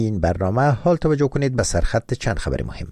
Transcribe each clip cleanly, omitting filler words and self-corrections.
این برنامه حال توجه کنید به سرخط چند خبر مهم.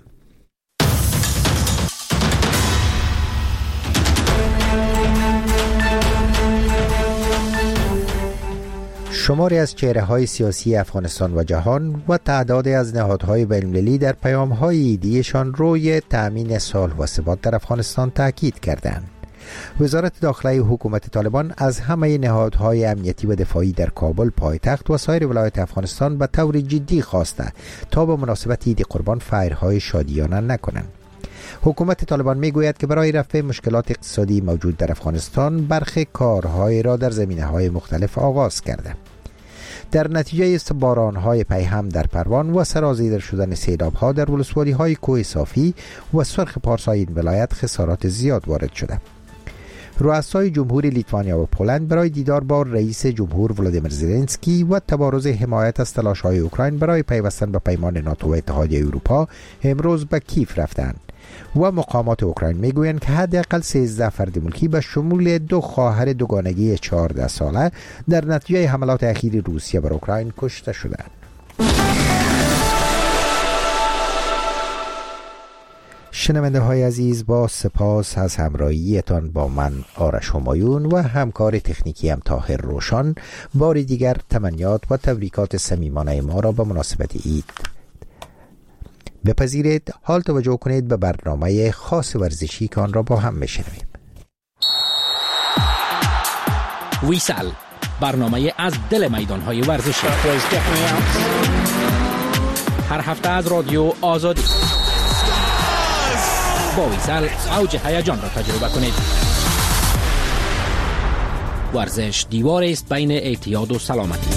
شماری از چهره‌های سیاسی افغانستان و جهان و تعدادی از نهادهای بین‌المللی در پیام‌های ایدیشان روی تأمین صلح و ثبات در افغانستان تاکید کردند. وزارت داخله حکومت طالبان از همه نهادهای امنیتی و دفاعی در کابل پایتخت و سایر ولایات افغانستان به طور جدی خواسته تا به مناسبت عید قربان فیرهای شادیانه نکنند. حکومت طالبان میگوید که برای رفع مشکلات اقتصادی موجود در افغانستان برخی کارهای را در زمینه‌های مختلف آغاز کرده. در نتیجه باران‌های پیهم در پروان و سرازیر شدن سیلاب‌ها در ولسوالی‌های کوه صافی و سرخ پارسای این ولایت خسارات زیاد وارد شده. رؤسای جمهوری لیتوانیا و پولند برای دیدار با رئیس جمهور ولادیمیر زلنسکی و تبارز حمایت از تلاش‌های اوکراین برای پیوستن به پیمان ناتو و اتحادیه اروپا امروز به کیف رفتند و مقامات اوکراین میگویند که حداقل 13 فرد ملکی به شمول 2 خواهر دوگانگی 14 ساله در نتیجه حملات اخیر روسیه بر اوکراین کشته شدند. شنونده های عزیز، با سپاس از همراهیتان با من آرش همایون و همکار تکنیکی هم طاهر روشن، بار دیگر تمنیات و تبریکات صمیمانه ما را به مناسبت عید بپذیرید. حال توجه کنید به برنامه خاص ورزشی که آن را با هم میشنویم. ویسال، برنامه از دل میدان‌های ورزشی، هر هفته از رادیو آزادی. با ویسال اوج هیجان را تجربه کنید. ورزش دیوار است بین اعتیاد و سلامتی.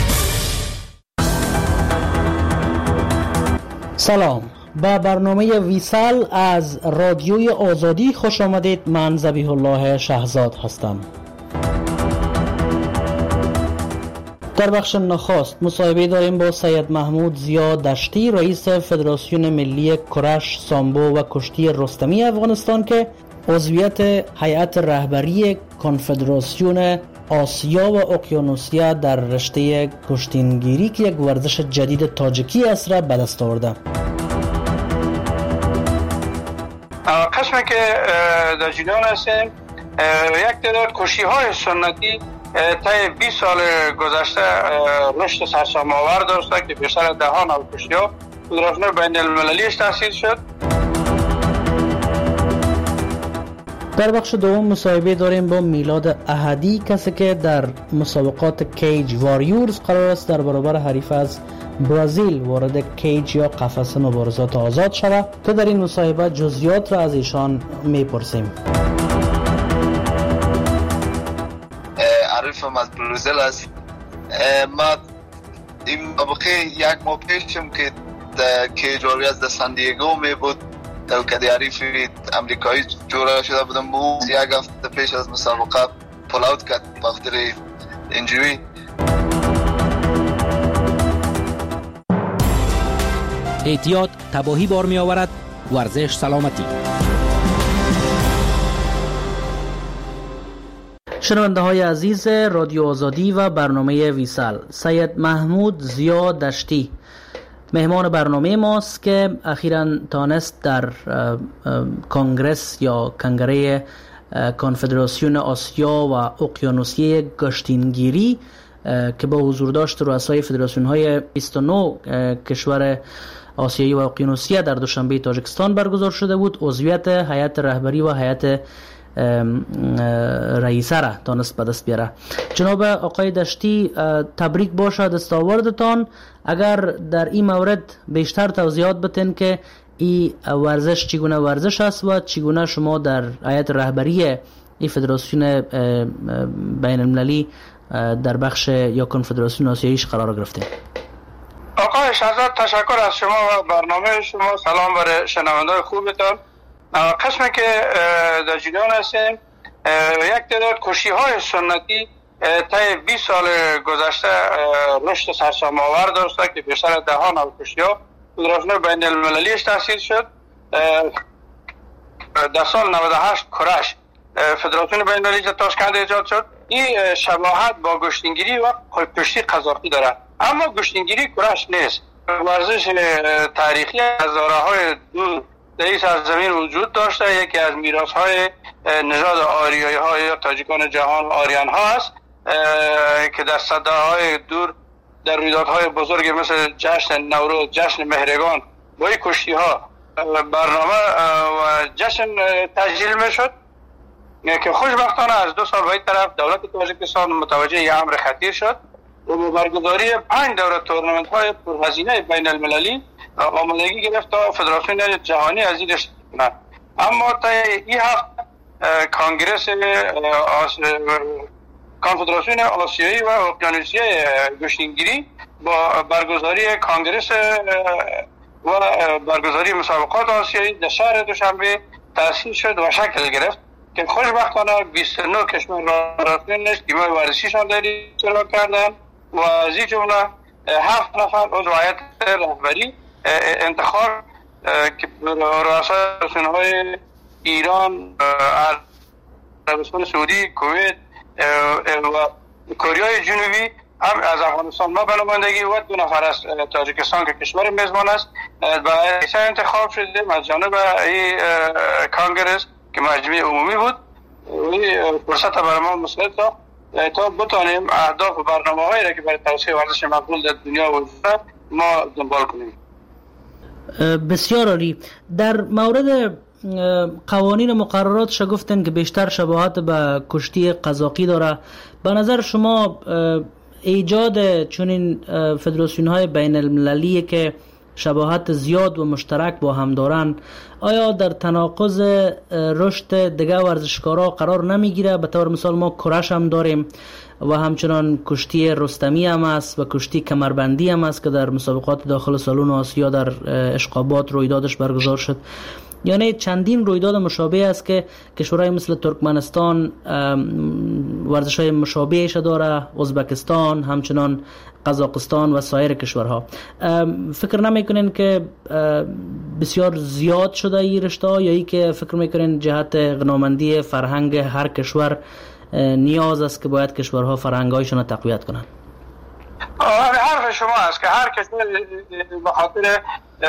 سلام، به برنامه ویسال از رادیوی آزادی خوش آمدید. من ذبیح الله شهزاد هستم. در بخش نخست مصاحبه داریم با سید محمود ضیا دشتی، رئیس فدراسیون ملی کرش، سامبو و کشتی رستمی افغانستان که عضویت هیئت رهبری کنفدراسیون آسیا و اقیانوسیا در رشته کشتینگیری که یک ورزش جدید تاجیکی است را به دست آورده. قسمی که در جریان هستیم، یک تعداد کشتی‌های سنتی طی 20 سال گذشته رشد سرسام‌آور داشته که بیشتر 10 نوع کشتی‌ها فدراسیون بین‌المللیش تأسیس شد. در بخش دوم مصاحبه داریم با میلاد احدی، کسی که در مسابقات کیج واریورز قرار است در برابر حریف از برزیل وارد کیج یا قفس مبارزات آزاد شود که در این مصاحبه جزئیات را از ایشان میپرسیم. عریفم از برزیل است. ما این مسابقه یک ماه پیشم که کیج واریورز در سان دیگو می بود که حریف امریکایی جوره شده بودم، او یک هفته پیش از مسابقه پول اوت کرد به خاطر اینجوری. اعتیاد تباهی بار می آورد، ورزش سلامتی. شنونده های عزیز رادیو آزادی و برنامه ویسال، سید محمود ضیا دشتی مهمان برنامه ماست که اخیراً تانست در کنگرس یا کنگره کنفدراسیون آسیا و اقیانوسیه گشتینگیری که با حضور داشت رؤسای فدراسیون های 29 کشور آسیایی و اقیانوسیه در دوشنبه تاجیکستان برگزار شده بود، عضویت هیئت رهبری و هیئت رئیسه را تانست به دست بیاره. جناب آقای دشتی، تبریک باشد دستاوردتان. اگر در این مورد بیشتر توضیحات بدین که این ورزش چگونه ورزش است و چگونه شما در هیئت رهبری این فدراسیون بین المللی در بخش یا کنفدراسیون آسیاییش قرار گرفتین. آقای شهزاد، تشکر از شما و برنامه شما. سلام برای شنونده‌های خوبتان. قسمی که در جریان هستیم، یک تعداد کشتی‌های سنتی طی 20 سال گذشته رشد سرسام‌آور داشته که بیشتر 10 نوع کشتی‌ها فدراسیون بین‌المللیش تأسیس شد. در سال 98 کرش فدراسیون بین‌المللی تاشکند ایجاد شد. این شباهت با گشتینگیری و کشتی قزاقی داره، اما گشتینگیری کرش نیست. ورزش تاریخی از دوره‌های دور در این سرزمین وجود داشته. یکی از میراث‌های نژاد آریایی‌ها یا تاجیکان جهان آریان ها است که در صده‌های دور در رویدادهای بزرگ مثل جشن نوروز، جشن مهرگان با این کشتی‌ها برنامه و جشن تسجیل میشد که خوشبختانه از 2 سال به این طرف دولت تاجیکستان متوجه یه امر خطیر شد و با برگزاری 5 دوره تورنمنت های پرهزینه بین المللی آمادگی گرفت تا فدراسیون جهانی از این رشد کنند. اما تا این هفته کانگرس کنفدراسیون آسیایی و اقیانوسیه گشتینگیری با برگزاری کانگرس و برگزاری مسابقات آسیایی در شهر دوشنبه تأسیس شد و شکل گرفت که خوشبختانه 29 کشور رفتنش تیم‌های ورزشیشان در اشتراک کردند و از این جمله 7 نفر عضو هیئت رهبری انتخاب که رؤسای رسانه‌های ایران، عربستان سعودی، کویت و کره جنوبی هم از افغانستان ما بنمایندگی و 2 نفر از تاجیکستان که کشور میزبان است و انتخاب شده از جانب کانگرس که مجمع عمومی بود. این فرصت برای ما مساعد تا بتانیم اهداف و برنامه‌هایی را که برای توسعه ورزش مقبول در دنیا وجود دارد ما دنبال کنیم. بسیار عالی. در مورد قوانین و مقرراتش گفتن که بیشتر شباهت به کشتی قزاقی داره. به نظر شما ایجاد چنین فدراسیون های بین المللی که شباهت زیاد و مشترک با هم دارن آیا در تناقض رشد دیگه ورزشکارا قرار نمیگیره؟ به طور مثال ما کرش هم داریم و همچنان کشتی رستمی هم است و کشتی کمربندی هم است که در مسابقات داخل سالن آسیا در اشقابات رویدادش برگزار شد. یعنی چندین رویداد مشابه است که کشورهای مثل ترکمنستان ورزش‌های مشابهش داره، ازبکستان، همچنان قزاقستان و سایر کشورها. فکر نمیکنین که بسیار زیاد شده این رشته یا ای که فکر میکنین جهت غنامندی فرهنگ هر کشور نیاز است که باید کشورها فرهنگ‌هایشون تقویت کنن؟ حرف شما است که هر کشور به خاطر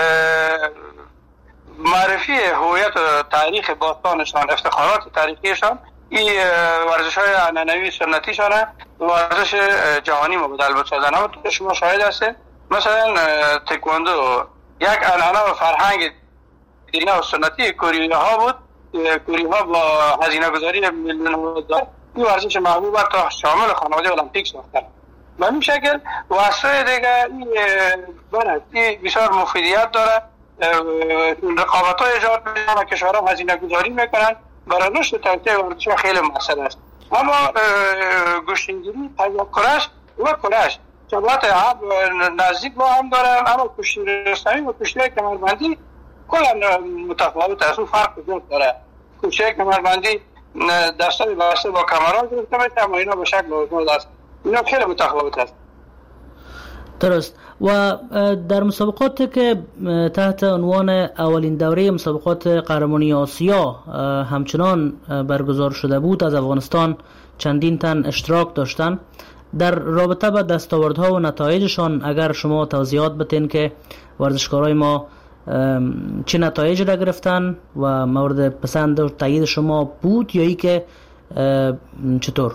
معرفی هویت و تاریخ باستانشان، افتخارات تاریخیشان، این ورزش‌های عنعنوی سنتیشان ورزش جهانی مبدل بسازن. اما شما شاهد هستید مثلا تکواندو یک عنعنه و فرهنگ دیرینه و سنتی کوری‌ها بود. کوری‌ها با هزینه گذاری میلیون‌ها دلار این ورزش محبوب تا شامل خانواده المپیک ساختن. به این شکل واسطه دیگه این بسیار مفیدیت داره. رقابت های ایجاد میکنن و کشورها هزینه گذاری میکنن برای رشد توسعه ورزش خیلی مسئله است. اما گشتینگیری کرش و کرش شباهت نزدیک با هم دارن، اما کشتی رستمی و کشتی کمربندی کلا متفاوت است و فرق زیاد داره. کشتی کمربندی دسته واسه با کامران گرفته میشه اما اینا به شکل آزاد است. اینا خیلی متفاوت است. درست. و در مسابقات که تحت عنوان اولین دوره مسابقات قهرمانی آسیا همچنان برگزار شده بود، از افغانستان چندین تن اشتراک داشتن. در رابطه با دستاوردها و نتایجشان اگر شما توضیحات بتین که ورزشکارای ما چه نتایج را گرفتن و مورد پسند و تایید شما بود یا ای که چطور؟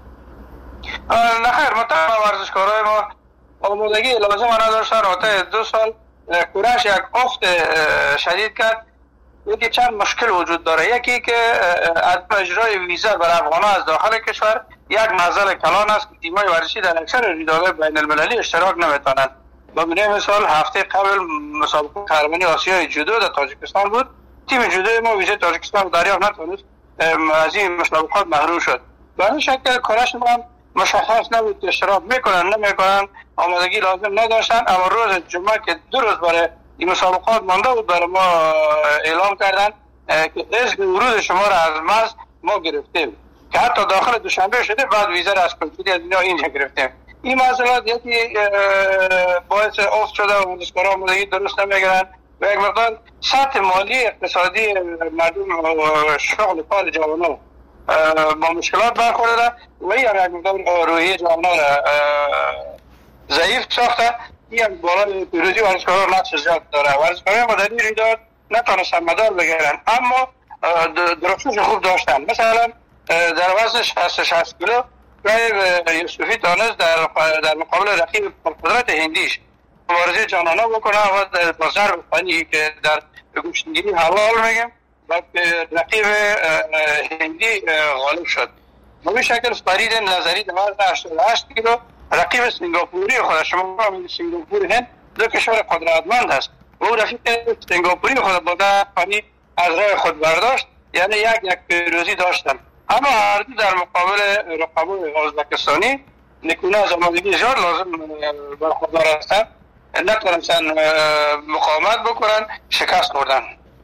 نه خیر، مطمئن ورزشکارای ما آمادگی لازم نداشتن. تا 2 سال کرش یک افت شدید کرد. یکی چند مشکل وجود داره. یکی که عدم اجرای ویزا برای افغان‌ها از داخل کشور یک معضل کلان است که تیم‌های ورزشی در اکثر رویدادهای بین المللی اشتراک نمیتونند. به مثال هفته قبل مسابقه قهرمانی آسیای جودو در تاجیکستان بود. تیم جودو ما ویزای تاجیکستان دریافت نتونست، از این مسابقات محروم شد. به این شکل کرش ما مشخص نبود اشتراک میکنن نمیکنن، آمادگی لازم نداشتن. اما روز جمعه که 2 روز برای این مسابقات مانده بود برای ما اعلام کردن که اذن ورود شما را از مرز ما گرفتیم که حتی داخل دوشنبه شده، بعد ویزا را از کنسولی از اینجا گرفتیم. این مسئلات یکی باعث افت شده و ورزشکاران آمادگی درست نمیگیرن و یک مقدار سطح مالی اقتصادی مردم و شغل کار جوانان با مشکلات برخورده و این یک مقدار روحیه جوانان را ضعیف ساخته این بالای پیروزی ورزشکاران نقش زیاد داره. ورزشکاران مدنی رویداد نتونستن مدال بگیرن اما درخشش خوب داشتن. مثلا در وزن 60 کیلو یوسفی تانست در مقابل رقیب قدرت هندیش مبارزه جانانه بکنه و با ضرب فنی که در گوشتگیری حلال میگم و رقیب هندی غالب شد. به این شکل فرید نظری در وزن 88 کیلو رقیب سنگاپوری خود، شما سنگاپور هند دو کشور قدرتمند است و او رقیب سنگاپوری خود با فنی از راه خود برداشت، یعنی یک پیروزی داشتن. اما هر دو در مقابل رقبای ازبکستانی نکونه از آمادگی زیاد لازم برخوردار هستند، نتونستن مقاومت بکنن، شکست خوردن.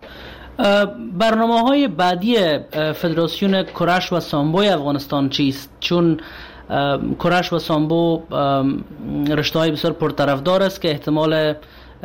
برنامه‌های بعدی فدراسیون کرش و سامبوی افغانستان چیست؟ چون کرش و سامبو رشته‌های بسیار پرطرفدار است که احتمال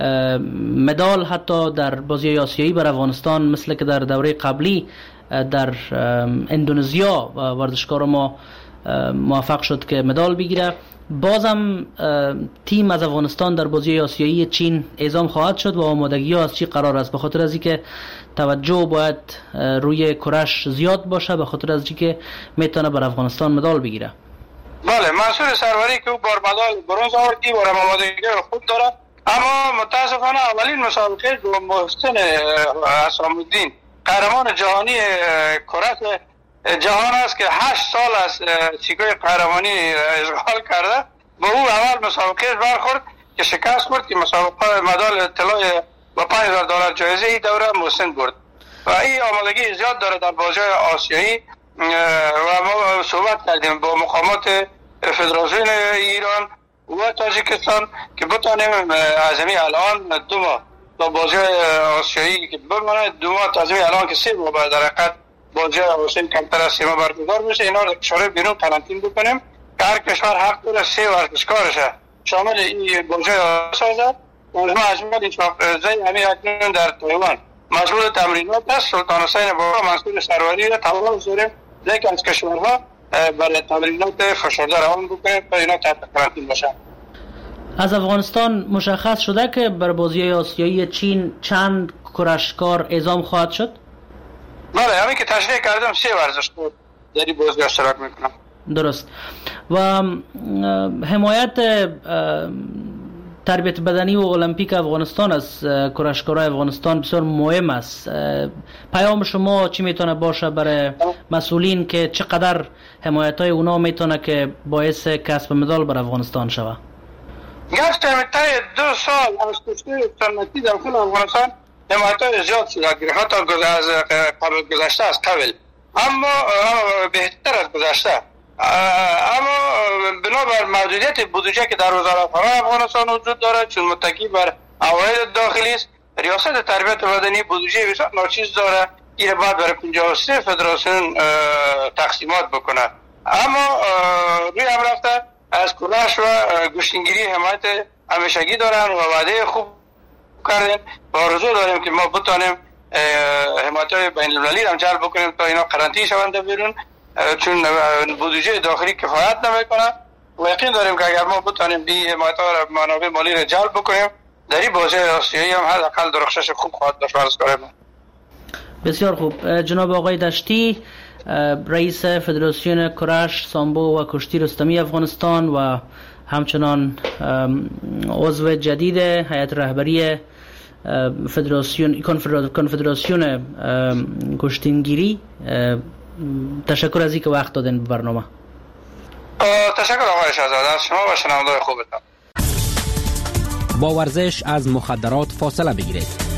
مدال حتی در بازی آسیایی بر افغانستان مثل که در دوره قبلی در اندونزیا ورزشکار ما موفق شد که مدال بگیره. بازم تیم از افغانستان در بازی آسیایی چین اعزام خواهد شد و آمادگی ها از چی قرار است؟ به خاطر از اینکه توجه باید روی کرش زیاد باشه، به خاطر از اینکه میتونه بر افغانستان مدال بگیره. بله، منصور سروری که او بار مدال برنز آورد، این بار آمادگی خوب داره، اما متاسفانه اولین مسابقه با محسن حسام الدین قهرمان جهانی کرش جهان است که 8 سال از سیگای قهرمانی اشغال کرده، با او اول مسابقه برخورد که شکست خورد که مسابقه مدال طلای با $5000 جایزه ای دوره محسن برد و این آمادگی زیاد داره در بازی آسیایی و ما صحبت کردیم با مقامات فدراسیون ایران و تاجیکستان که بتانیم از الان 2 ماه تا بازی آسیایی که بمانه، 2 ماه تا الان که 3 ماه در حقیقت بازی آسیایی کمتر از 3 ماه برگزار میشه، اینا رو کشور بیرون قرنطینه بکنیم که هر کشور حق داره 3 ورزشکارش شامل این بازی سازد. مجموعه این همین اکنون در تایوان مشغول تمرینات است. سلطان حسین بابا منصور سروری را تمام زوریم لیکن از کشورها برای تمرینات فشرده روان بکنیم تا اینا تحت قرنطینه باشن. از افغانستان مشخص شده که بر بازی آسیایی چین چند کرشکار اعزام خواهد شد؟ بله، همین که تشریح کردم 3 ورزشکار در این بازی اشتراک میکنم. درست. و حمایت تربیت بدنی و المپیک افغانستان از کرشکارای افغانستان بسیار مهم است. پیام شما چی میتونه باشه برای مسئولین که چقدر حمایت‌های اونا میتونه که باعث کسب مدال بر افغانستان شود؟ گفتم تا 2 سال از کشتی سنتی در خود افغانستان حمایت‌های زیاد شده، حتی از قبل گذشته از قبل، اما بهتر از گذشته، اما بنابر موجودیت بودجه که در وزارتخانه افغانستان وجود داره، چون متکی بر عواید داخلی است، ریاست تربیت بدنی بودجه بسیار ناچیز داره، این باید برای 53 فدراسیون تقسیمات بکنه. اما روی هم رفته از کرش و گوشتنگیری حمایت همیشگی دارن و وعده خوب کردن و آرزو داریم که ما بتانیم حمایت‌های بین‌المللی هم جلب بکنیم تا اینا قرنطینه شوند بیرون، چون بودجه داخلی کفایت نمیکنه و یقین داریم که اگر ما بتانیم این حمایت‌ها را منابع مالی را جلب بکنیم در این بازی آسیایی هم حداقل درخشش خوب خواهد داشت ورزشکاران. بسیار خوب. جناب آقای دشتی، رئیس فدراسیون کرش، سامبو و کشتی رستمی افغانستان و همچنان عضو جدید هیئت رهبری کنفدراسیون کشتیگیری، تشکر از اینکه وقت دادن به برنامه. تشکر آقای شهزاده از شما و شنونده‌های خوبتان. با ورزش از مخدرات فاصله بگیرید.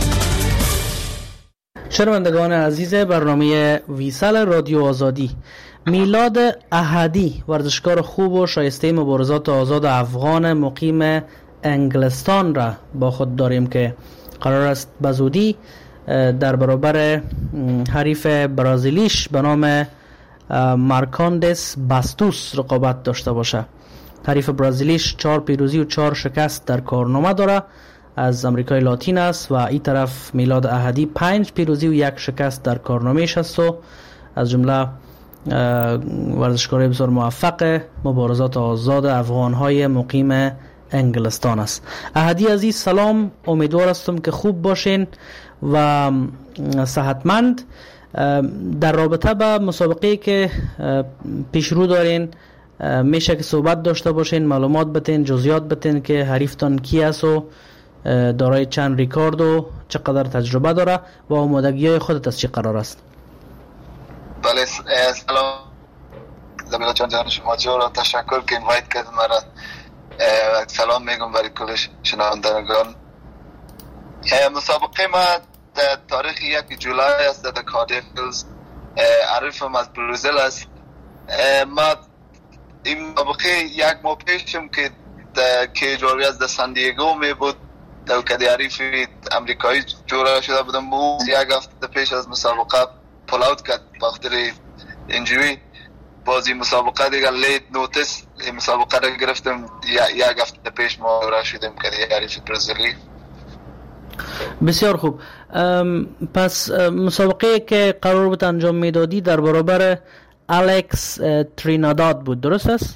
شنوندگان عزیز برنامه ویسال رادیو آزادی، میلاد احدی ورزشکار خوب و شایسته مبارزات آزاد افغان مقیم انگلستان را با خود داریم که قرار است بزودی در برابر حریف برازیلیش به نام مارکاندس باستوس رقابت داشته باشه. حریف برازیلیش 4 پیروزی و 4 شکست در کارنامه داره، از امریکای لاتین است و این طرف میلاد احدی 5 پیروزی و 1 شکست در کارنامه‌اش است و از جمله ورزشکار بسیار موفق مبارزات آزاد افغان‌های مقیم انگلستان است. احدی عزیز سلام، امیدوار هستم که خوب باشین و صحتمند. در رابطه با مسابقه که پیش رو دارین میشه که صحبت داشته باشین، معلومات بتین، جزئیات بتین که حریفتان کی است و دارای چند ریکارد و چقدر تجربه داره و آمادگی خودت از چی قرار است؟ بله سلام زبیلا جان شما جورا، تشکر که اینوایت کردید مرا. سلام میگم برای کل شنوندگان. مسابقه ما در تاریخ 1 جولای است در کاردیف هیلز. عریفم از بروزیل است. ما این مسابقه یک ماه پیشم که در کیج واریرز در سان دیگو می بود در کدی عریف امریکایی جورا شده بودم. بود یک هفته پیش از مسابقه پول اوت کرد بخاطر اینجوری. بازی مسابقه دیگه لیت نوتس مسابقه را گرفتم. یک هفته پیش ما جورا شدیم کدی عریف برزیلی. بسیار خوب. پس مسابقه که قرار بود انجام میدادی در برابر الکس تریناداد بود، درست است؟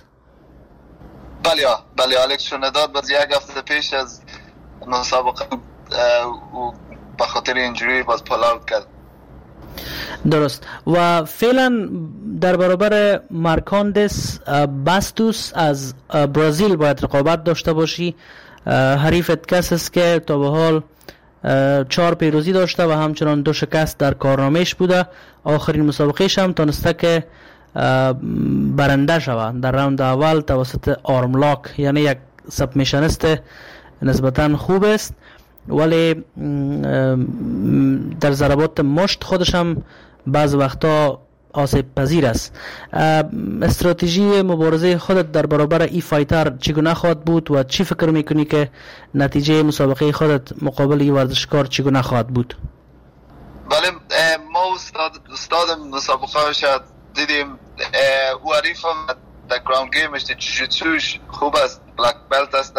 بله الکس تریناداد باز یک هفته پیش از مسابقه و به خاطر اینجوری باز پول اوت کرد. درست. و فعلا در برابر مارکاندس باستوس از برزیل باید رقابت داشته باشی. حریفت کس است که تا به حال 4 پیروزی داشته و همچنان 2 شکست در کارنامهش بوده. آخرین مسابقهش هم تونسته که برنده شود در راوند اول توسط آرم لاک، یعنی یک سبمیشنست نسبتا خوب است، ولی در ضربات مشت خودش هم بعض وقتا آسیب پذیر است. استراتژی مبارزه خودت در برابر ای فایتر چگونه خواهد بود و چی فکر میکنی که نتیجه مسابقه خودت مقابل ای ورزشکار چگونه خواهد بود؟ بله ما استاد مسابقه شد دیدیم او عریفم در گراوند گیمش جوجیتسوش خوب است، بلک بلت است.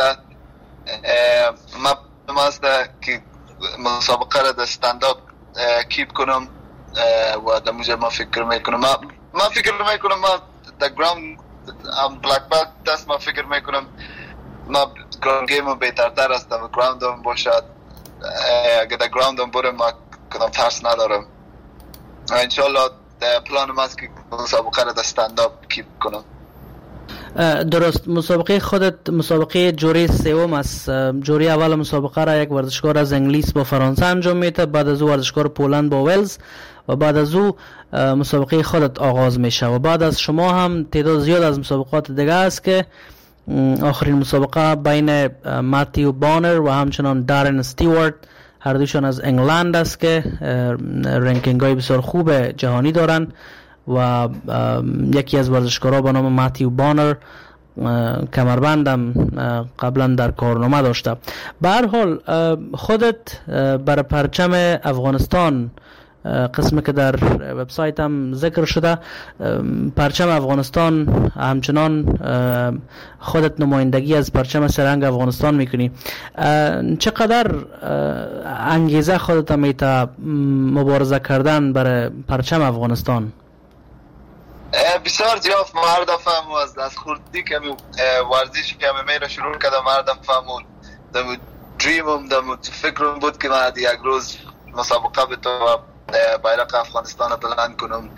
ما است که مسابقه را در استنداپ کیپ کنم و در موجه ما فکر میکنم ما در گراوند بلک بلت دست ما فکر میکنم ما گراوند گیم بهترتر است و گراوند هم باشد. اگر در گراوند هم برم ما کدام ترس ندارم. انشالله پلان ما است که مسابقه را در استنداپ کیپ کنم. درست. مسابقه خودت مسابقه جوری سوم است. جوری اول مسابقه را یک ورزشکار از انگلیس با فرانسه انجام میده، بعد از او ورزشکار پولند با ولز و بعد از او مسابقه خودت آغاز میشه و بعد از شما هم تعداد زیاد از مسابقات دیگه است که آخرین مسابقه بین ماتیو بانر و همچنان دارن استیوارت، هر دوشان از انگلند است که رنکینگ های بسیار خوب جهانی دارن و یکی از ورزشکارها به نام ماتیو بانر کمربندم قبلا در کارنامه داشته. به هر حال خودت بر پرچم افغانستان، قسمی که در وبسایت هم ذکر شده، پرچم افغانستان همچنان خودت نمایندگی از پرچم سرنگ افغانستان میکنی. چقدر انگیزه خودت میتا مبارزه کردن برای پرچم افغانستان؟ بسیار زیاد. هر دفعه از خوردی که ورزش که میره شروع کردم، هر دفعه دم دریمم دم فکرم بود که من یک روز مسابقه بتوانم بیرق افغانستان رو بلند کنم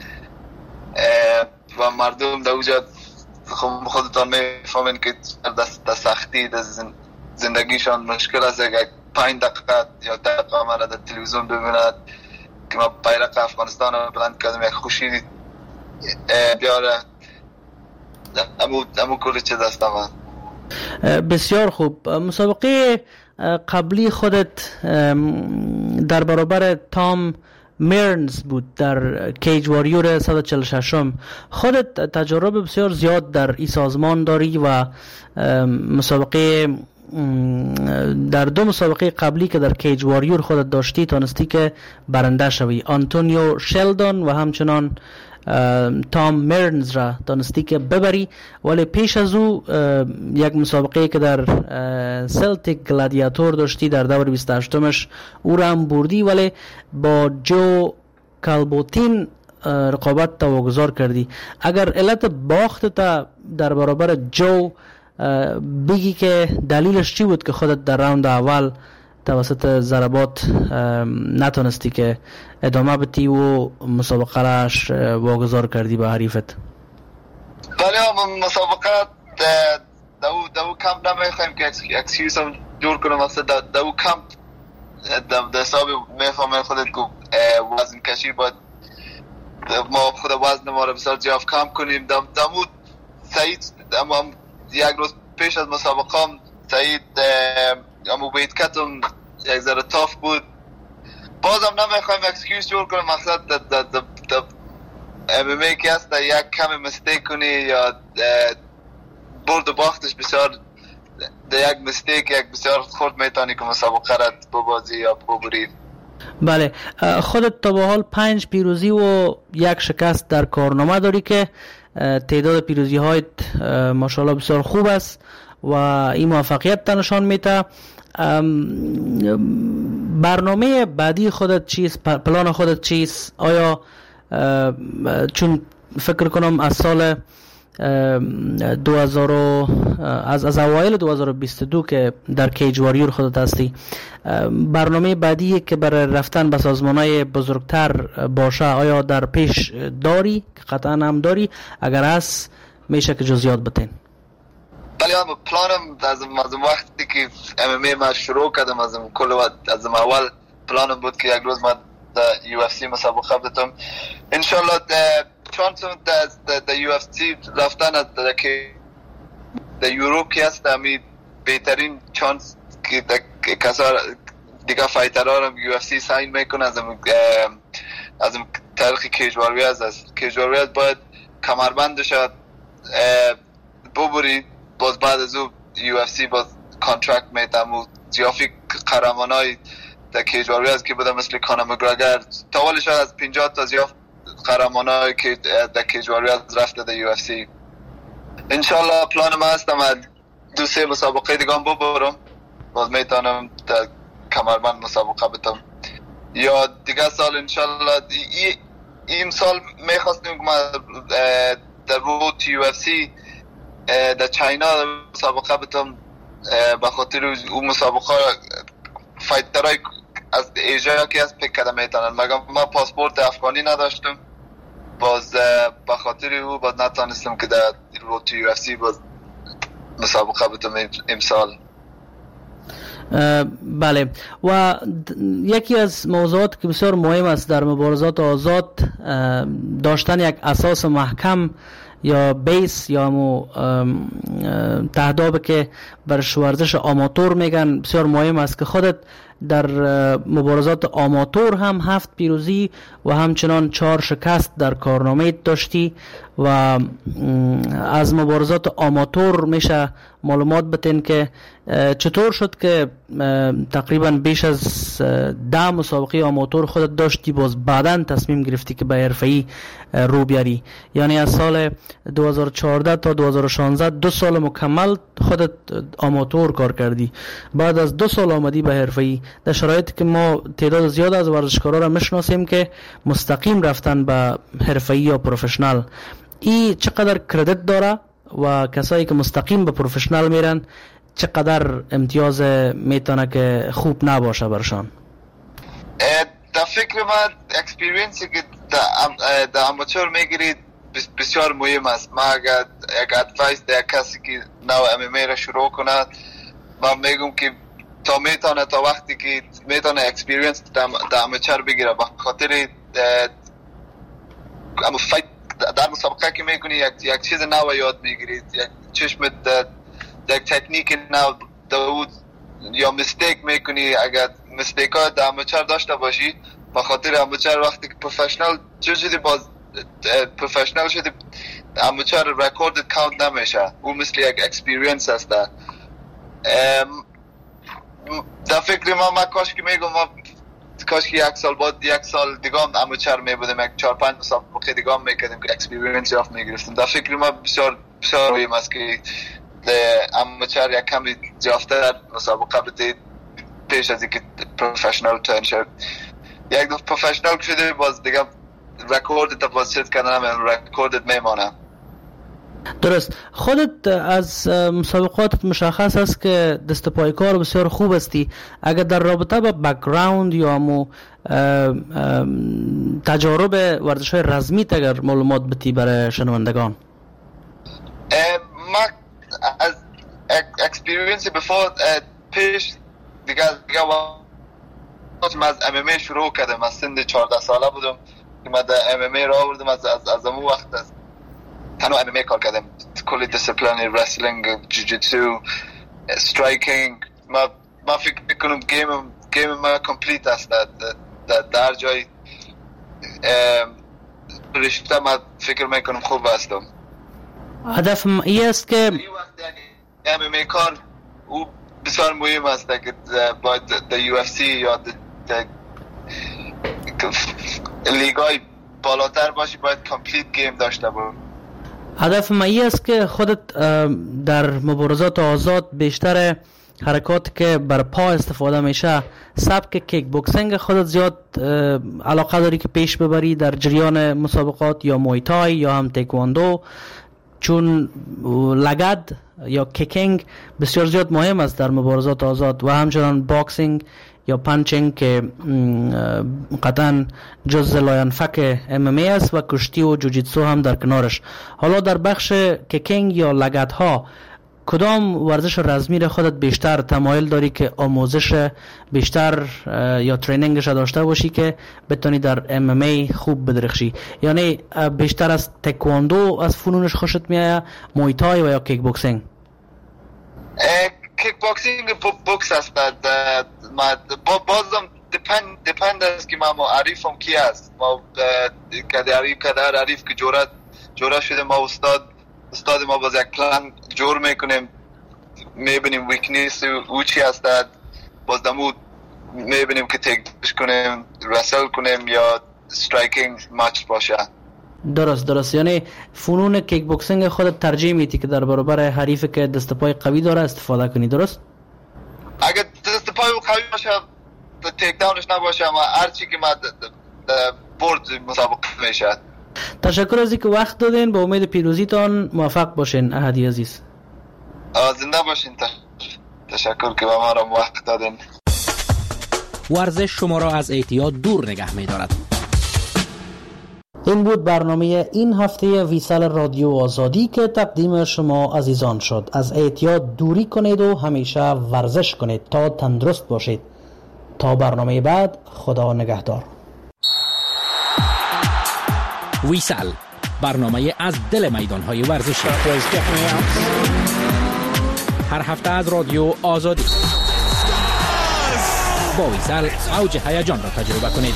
و مردم در اونجا خودتان میفهمین که در سختی در زندگیشان مشکل است. اگر 5 دقیقه یا 10 دقیقه من در تلویزیون ببیند که من بیرق افغانستان رو بلند کردم، یک خوشی بیاره امو کلی چه دست من. بسیار خوب. مسابقه قبلی خودت در برابر تام میرنز بود در کیج واریور 146م. خودت تجربه بسیار زیاد در این سازمان داری و مسابقه در 2 مسابقه قبلی که در کیج واریور خودت داشتی تانستی که برنده شوی. آنتونیو شلدون و همچنان تام میرنز را دانستی که ببری، ولی پیش از او یک مسابقه که در سلتیک گلادیاتور داشتی در دور 28مش او را هم بردی، ولی با جو کالبوتین رقابت تا واگذار کردی. اگر علت باخت تا در برابر جو بگی که دلیلش چی بود که خودت در راوند اول توسط ضربات نتونستی که ادامه بدی و مسابقه راش واگذار کردی به حریفت؟ بله مسابقه دو کمپ نمیخوایم که اکسکیوز هم جور کنم. اصلا دو کمپ در حساب میفهمه خودت که وزن کشی باید ما خود وزن ما رو بسیار جاف کم کنیم. دمود سعید یک روز پیش از مسابقه هم سعید امو بیت کتم یک ذره تاف بود. بازم نمیخوایم اکسکیوز جور کنم. مقصد در MMA که هست یک کمی مستیک کنی یا برد و باختش بسیار یک مستیک یک بسیار خورد میتونی که مسابقه را ببازی یا ببری. بله، خودت تا به حال 5 پیروزی و 1 شکست در کارنامه داری که تعداد پیروزی هایت ماشاءالله بسیار خوب است و این موفقیت نشان میده. برنامه بعدی خودت چیست؟ پلان خودت چیست؟ آیا چون فکر کنم از سال 2000 از اوایل 2022 که در کیج واریور خودت هستی، برنامه بعدی که برای رفتن به سازمان‌های بزرگتر باشه آیا در پیش داری؟ که قطعا هم داری، اگر هست میشه که جزئیات بتین. بله پلانم از وقتی که MMA ما شروع کردم از اول پلانم بود که یک روز ما در UFC مسابقه بدم. انشالله چانس در UFC رفتن در یوروپ که هست همی بهترین چانس که کسا دیگه فایترها رو UFC ساین میکنه از تاریخ کیجواریاز است. کیجواریاز باید کمربندش ببری، باز بعد از او UFC باز کانترکت میتم و زیافی قهرمانای در کیجواریاز که بوده مثل کانر مگرگر تاولش از 50 تا زیاف قهرمانای که در کیجواریاز رفته در UFC. انشالله پلان ما هستم 2-3 مسابقه دیگه هم ببرم، باز میتونم در کمربند مسابقه بتم یا دیگه سال انشالله. این سال میخواستیم که ما در رود UFC در چاینا مسابقه بتم، به خاطر اون مسابقه فایترهای از ایجا که از پک کده میتونن، مگه ما پاسپورت افغانی نداشتم، باز به خاطر او باز نتانستم که در رود UFC باز مسابقه بتم امسال. بله، و یکی از موضوعات که بسیار مهم است در مبارزات آزاد داشتن یک اساس محکم یا بیس یا تهداب که بر ورزش آماتور میگن بسیار مهم است که خودت در مبارزات آماتور هم 7 پیروزی و همچنان 4 شکست در کارنامه داشتی و از مبارزات آماتور میشه معلومات بتین که چطور شد که تقریبا بیش از 10 مسابقه آماتور خودت داشتی باز بعداً تصمیم گرفتی که به حرفه‌ای رو بیاری، یعنی از سال 2014 تا 2016 2 سال مکمل خودت آماتور کار کردی، بعد از 2 سال آمدی به حرفه‌ای در شرایطی که ما تعداد زیاد از ورزشکارا را میشناسیم که مستقیم رفتن به حرفه‌ای یا پروفشنال. این چقدر کردیت داره و کسایی که مستقیم به پروفشنال میرن چقدر امتیاز میتونه که خوب نباشه برشان؟ در فکر من اکسپیرینسی که در اماتور میگیرید بسیار مهم است. ما اگر یک ادوایس در کسی که نو MMA را شروع کنه من میگم که تا میتونه تا وقتی که میتونه اکسپیرینس در اماتور بگیره، به خاطر در مسابقه که میکنی یک چیز نو یاد میگیرید، یک چشمت یک تکنیک نو داود یا مستیک میکنی. اگر مستیک ها در اماتور داشته باشی به خاطر اماتور وقتی که پروفشنال شدی باز پروفشنال شدی اماتور رکورد کاونت نمیشه، اون مثل یک اکسپیرینس است. در فکر ما کاش که میگم کاش که 1 سال بعد 1 سال دیگه هم اماتور میبودیم، یک 4-5 مسابقه دیگه هم میکردیم که اکسپیرینس یافت میگرفتیم. در فکر ما بسیار بسیار مهم است که اماتور یک کمی جافتر مسابقه بدید پیش از اینکه پروفشنال ترن شد. یک دفعه پروفشنال شده باز دیگه رکورد تا باز چیز کردن رکوردت میمانه. درست. خودت از مسابقاتت مشخص است که دست پای کار بسیار خوب هستی. اگر در رابطه با بک‌گراند یا تجارب ورزش‌های رزمی اگر معلومات بدی برای شنوندگان. ما از اکسپریانس بفور پیش دیگه از MMA شروع کردم. از سن 14 ساله بودم که من در MMA را آوردم. از اون وقت تنها MMA کار کردم. کلی دیسیپلین، رسلینگ، جوجیتسو، استرایکینگ. ما فکر میکنم گیم ما کامپلیت است. در جای رشته ما فکر میکنم خوب هستم. هدف ای است که MMA کار او بسیار مهم است که باید در UFC یا در لیگای بالاتر باشی، باید کامپلیت گیم داشته باید. هدف ای است که خودت در مبارزات آزاد بیشتر حرکات که بر پا استفاده میشه، سبک کیک بوکسینگ خودت زیاد علاقه داری که پیش ببری در جریان مسابقات، یا موی تای یا هم تکواندو؟ چون لگد یا کیکینگ بسیار زیاد مهم است در مبارزات آزاد، و همچنان باکسینگ یا پانچینگ که قطعا جز لاینفک MMA است، و کشتی و جوجیتسو هم در کنارش. حالا در بخش کیکینگ یا لگد ها کدام ورزش رزمی را خودت بیشتر تمایل داری که آموزش بیشتر یا ترینینگش داشته باشی که بتونی در MMA خوب بدرخشی؟ یعنی بیشتر از تکواندو از فنونش خوشت میاد، موی تای و یا کیک بوکسینگ؟ کیک بوکسینگ بوکس است. بازم دپند است که ما عریفم کی است. ما کدر عریف که جوره شده، ما استاد ما باز یک پلان جور میکنیم، میبینیم ویکنیس او چی هستد، باز دمو میبینیم که تکش کنیم، رسل کنیم یا استرایکینگ ماچ باشه. درست. یعنی فنون کیک بوکسینگ خودت ترجیح میدی که در برابر حریفی که دست پای قوی داره استفاده کنی، درست؟ اگر دست پای قوی باشه تیک داونش نباشه، اما هرچی که ما برد مسابقه میشه. تشکر از اینکه وقت دادین. به امید پیروزیتان موفق باشین احدی عزیز. زنده باشین. تشکر که به ما را وقت دادین. ورزش شما را از اعتیاد دور نگه می‌دارد. این بود برنامه این هفته ویسال رادیو آزادی که تقدیم شما عزیزان شد. از اعتیاد دوری کنید و همیشه ورزش کنید تا تندرست باشید. تا برنامه بعد، خدا نگهدار. ویسال، برنامه از دل میدان‌های ورزشی. هر هفته از رادیو آزادی. با ویسال اوج هیجان را تجربه کنید.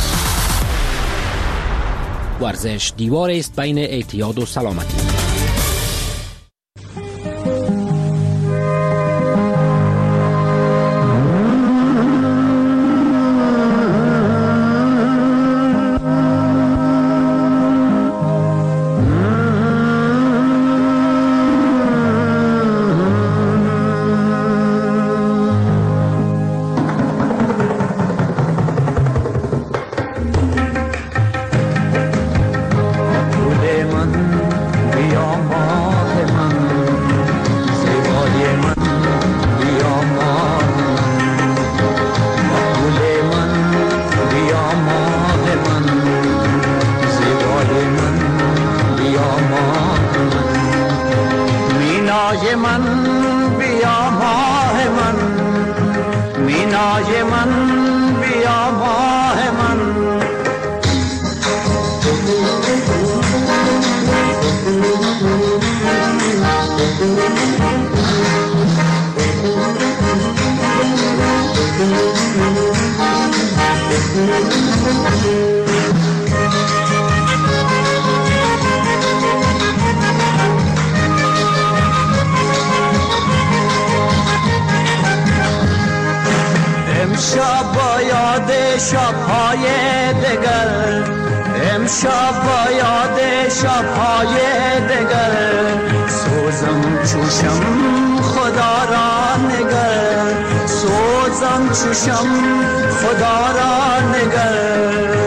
ورزش دیوار است بین اعتیاد و سلامتی. چوشم خدا را نگر